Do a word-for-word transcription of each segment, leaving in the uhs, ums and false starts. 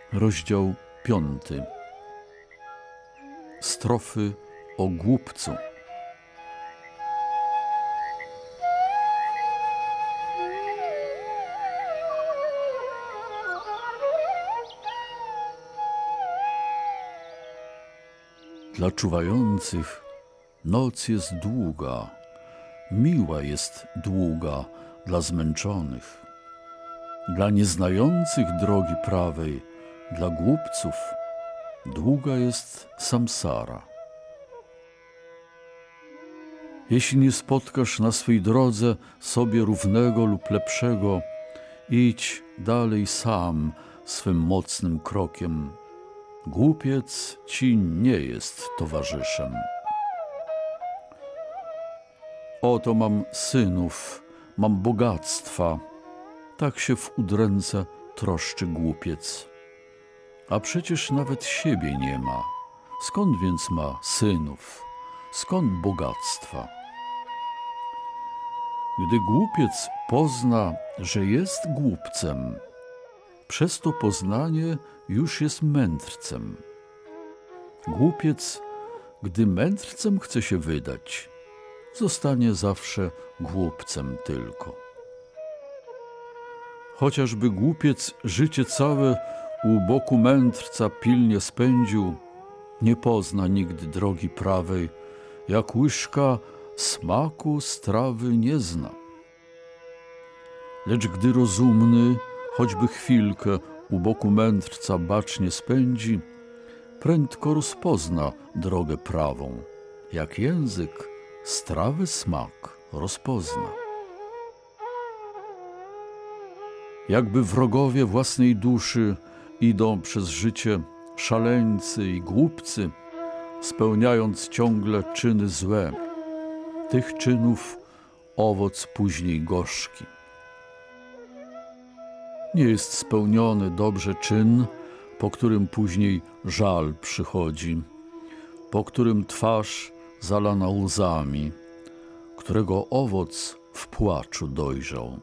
Rozdział piąty. Strofy o głupcu. Dla czuwających noc jest długa, miła jest długa dla zmęczonych. Dla nieznających drogi prawej, dla głupców długa jest samsara. Jeśli nie spotkasz na swej drodze sobie równego lub lepszego, idź dalej sam swym mocnym krokiem. Głupiec ci nie jest towarzyszem. Oto mam synów, mam bogactwa, tak się w udręce troszczy głupiec. A przecież nawet siebie nie ma. Skąd więc ma synów? Skąd bogactwa? Gdy głupiec pozna, że jest głupcem, przez to poznanie już jest mędrcem. Głupiec, gdy mędrcem chce się wydać, zostanie zawsze głupcem tylko. Chociażby głupiec życie całe u boku mędrca pilnie spędził, nie pozna nigdy drogi prawej, jak łyżka smaku strawy nie zna. Lecz gdy rozumny, choćby chwilkę u boku mędrca bacznie spędzi, prędko rozpozna drogę prawą, jak język strawy smak rozpozna. Jakby wrogowie własnej duszy idą przez życie szaleńcy i głupcy, spełniając ciągle czyny złe, tych czynów owoc później gorzki. Nie jest spełniony dobrze czyn, po którym później żal przychodzi, po którym twarz zalana łzami, którego owoc w płaczu dojrzał.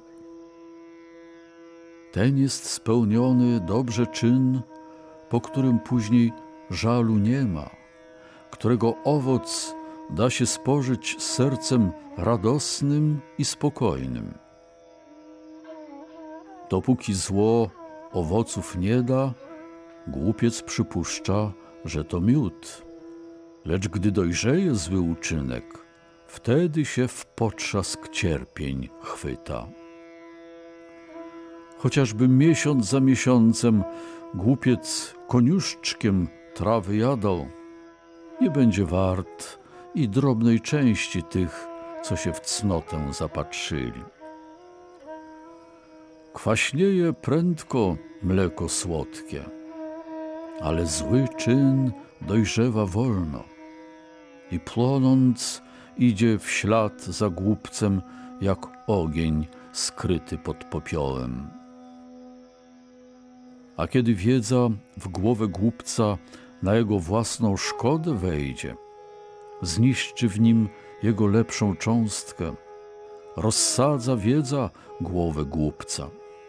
Ten jest spełniony dobrze czyn, po którym później żalu nie ma, którego owoc da się spożyć z sercem radosnym i spokojnym. Dopóki zło owoców nie da, głupiec przypuszcza, że to miód. Lecz gdy dojrzeje zły uczynek, wtedy się w potrzask cierpień chwyta. Chociażby miesiąc za miesiącem głupiec koniuszczkiem trawy jadał, nie będzie wart i drobnej części tych, co się w cnotę zapatrzyli. Kwaśnieje prędko mleko słodkie, ale zły czyn dojrzewa wolno i płonąc idzie w ślad za głupcem jak ogień skryty pod popiołem. A kiedy wiedza w głowę głupca na jego własną szkodę wejdzie, zniszczy w nim jego lepszą cząstkę, rozsadza wiedza głowę głupca.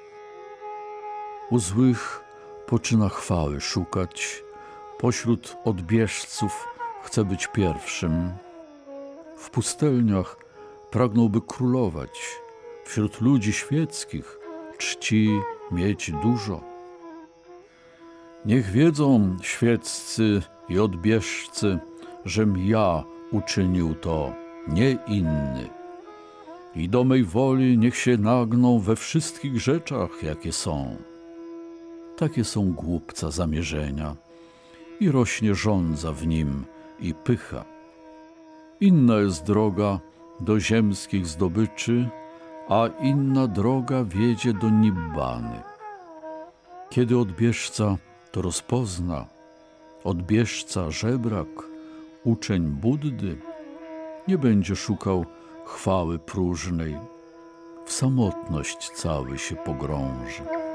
U złych poczyna chwały szukać, pośród odbieżców chce być pierwszym. W pustelniach pragnąłby królować, wśród ludzi świeckich czci mieć dużo. Niech wiedzą świeccy i odbieżcy, żem ja uczynił to, nie inny. I do mej woli niech się nagną we wszystkich rzeczach, jakie są. Takie są głupca zamierzenia i rośnie żądza w nim i pycha. Inna jest droga do ziemskich zdobyczy, a inna droga wiedzie do Nibbany. Kiedy odbieżca to rozpozna, odbieżca żebrak, uczeń Buddy, nie będzie szukał chwały próżnej, w samotność cały się pogrąży.